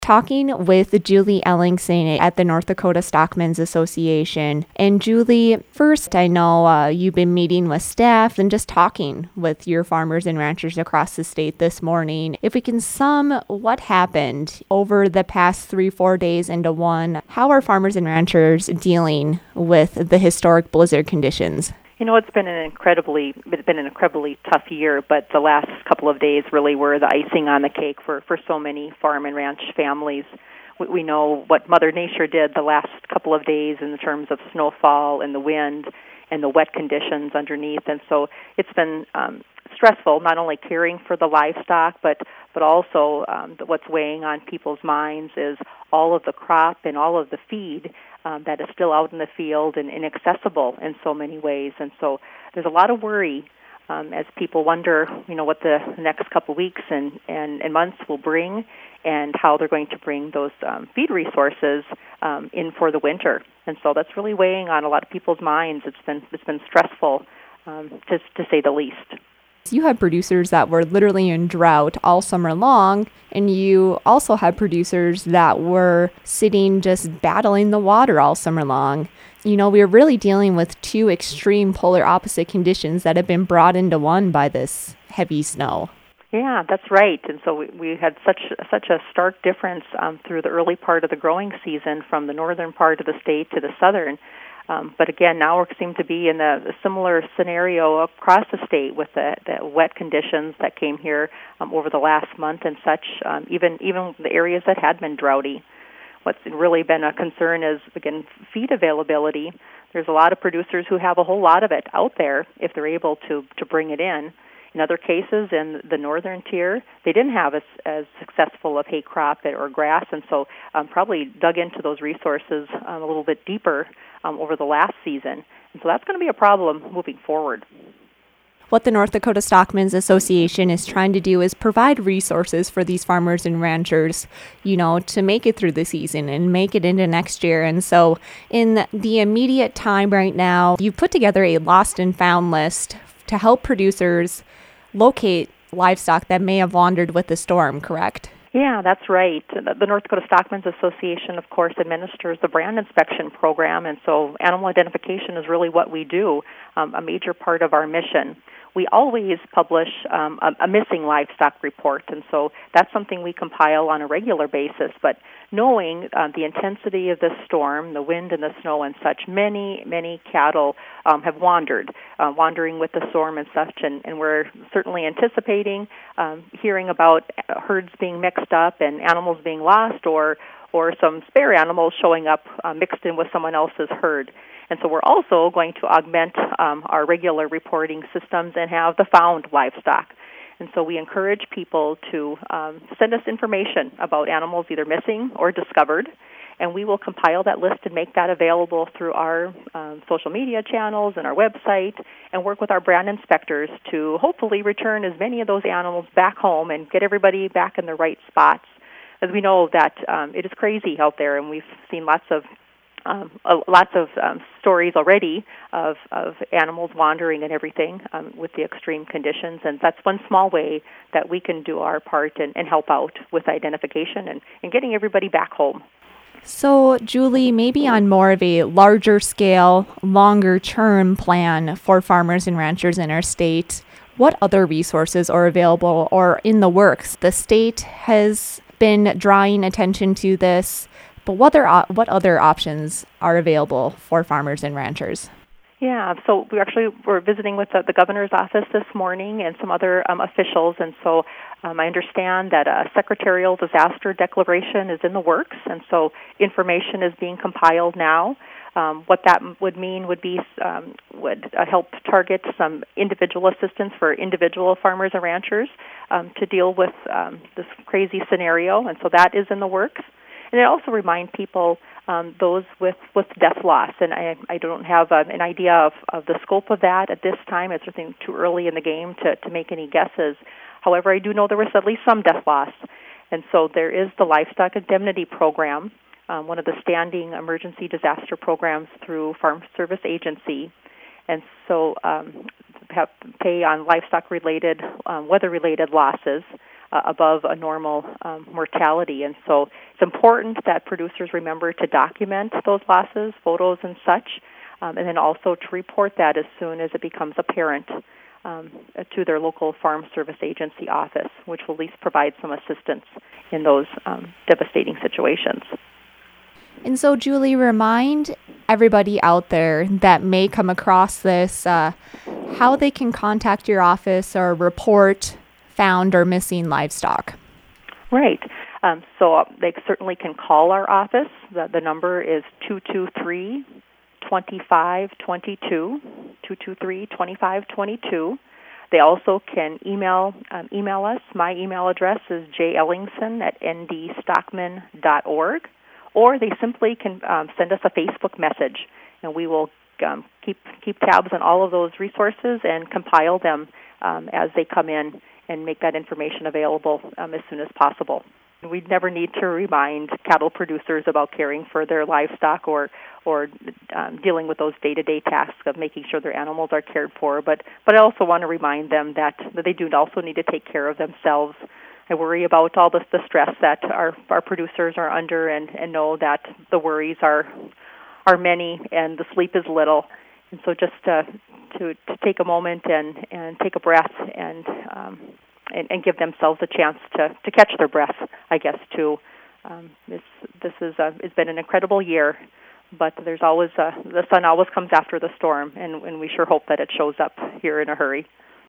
talking with Julie Ellingson at the North Dakota Stockmen's Association. And Julie, first, I know you've been meeting with staff and just talking with your farmers and ranchers across the state this morning. If we can sum what happened over the past 3-4 days into one, how are farmers and ranchers dealing with the historic blizzard conditions? It's been an incredibly tough year, but the last couple of days really were the icing on the cake for so many farm and ranch families. We know what Mother Nature did the last couple of days in terms of snowfall and the wind and the wet conditions underneath, and so it's been stressful, not only caring for the livestock, but also what's weighing on people's minds is all of the crop and all of the feed that is still out in the field and inaccessible in so many ways. And so there's a lot of worry as people wonder, what the next couple of weeks and months will bring and how they're going to bring those feed resources in for the winter. And so that's really weighing on a lot of people's minds. It's been stressful, to say the least. You had producers that were literally in drought all summer long, and you also had producers that were sitting just battling the water all summer long. We are really dealing with two extreme polar opposite conditions that have been brought into one by this heavy snow. Yeah, that's right. And so we had such a stark difference through the early part of the growing season from the northern part of the state to the southern. But again, now we seem to be in a similar scenario across the state with the wet conditions that came here over the last month and such, even the areas that had been droughty. What's really been a concern is, again, feed availability. There's a lot of producers who have a whole lot of it out there if they're able to bring it in. In other cases, in the northern tier, they didn't have as successful of hay crop or grass, and so probably dug into those resources a little bit deeper over the last season. And so that's going to be a problem moving forward. What the North Dakota Stockmen's Association is trying to do is provide resources for these farmers and ranchers, to make it through the season and make it into next year. And so in the immediate time right now, you've put together a lost and found list to help producers locate livestock that may have wandered with the storm, correct? Yeah, that's right. The North Dakota Stockmen's Association, of course, administers the brand inspection program, and so animal identification is really what we do, a major part of our mission. We always publish a missing livestock report, and so that's something we compile on a regular basis. But knowing the intensity of this storm, the wind and the snow and such, many cattle have wandered, wandering with the storm and such, and we're certainly anticipating hearing about herds being mixed up and animals being lost or some spare animals showing up mixed in with someone else's herd. And so we're also going to augment our regular reporting systems and have the found livestock. And so we encourage people to send us information about animals either missing or discovered, and we will compile that list and make that available through our social media channels and our website, and work with our brand inspectors to hopefully return as many of those animals back home and get everybody back in the right spots. As we know that it is crazy out there, and we've seen lots of stories already of animals wandering and everything with the extreme conditions, and that's one small way that we can do our part and help out with identification and getting everybody back home. So, Julie, maybe on more of a larger scale, longer term plan for farmers and ranchers in our state, what other resources are available or in the works? The state has been drawing attention to this, but what other options are available for farmers and ranchers? Yeah, so we're visiting with the governor's office this morning and some other officials, and so I understand that a secretarial disaster declaration is in the works, and so information is being compiled now. What that would mean would help target some individual assistance for individual farmers and ranchers to deal with this crazy scenario, and so that is in the works. And it also remind people, those with death loss, and I don't have an idea of the scope of that at this time. It's certainly too early in the game to make any guesses. However, I do know there was at least some death loss. And so there is the Livestock Indemnity Program, one of the standing emergency disaster programs through Farm Service Agency. And so have to pay on livestock-related, weather-related losses. above a normal mortality. And so it's important that producers remember to document those losses, photos and such, and then also to report that as soon as it becomes apparent to their local Farm Service Agency office, which will at least provide some assistance in those devastating situations. And so, Julie, remind everybody out there that may come across this how they can contact your office or report found or missing livestock. Right. So they certainly can call our office. The number is 223-2522, 223-2522. They also can email us. My email address is jellingson@ndstockman.org. Or they simply can send us a Facebook message, and we will keep tabs on all of those resources and compile them as they come in and make that information available as soon as possible. We never need to remind cattle producers about caring for their livestock or dealing with those day-to-day tasks of making sure their animals are cared for. But I also want to remind them that they do also need to take care of themselves. I worry about all the stress that our producers are under, and know that the worries are many and the sleep is little. And so just to take a moment and take a breath and give themselves a chance to catch their breath, I guess, too. It's been an incredible year, but there's always the sun always comes after the storm, and we sure hope that it shows up here in a hurry.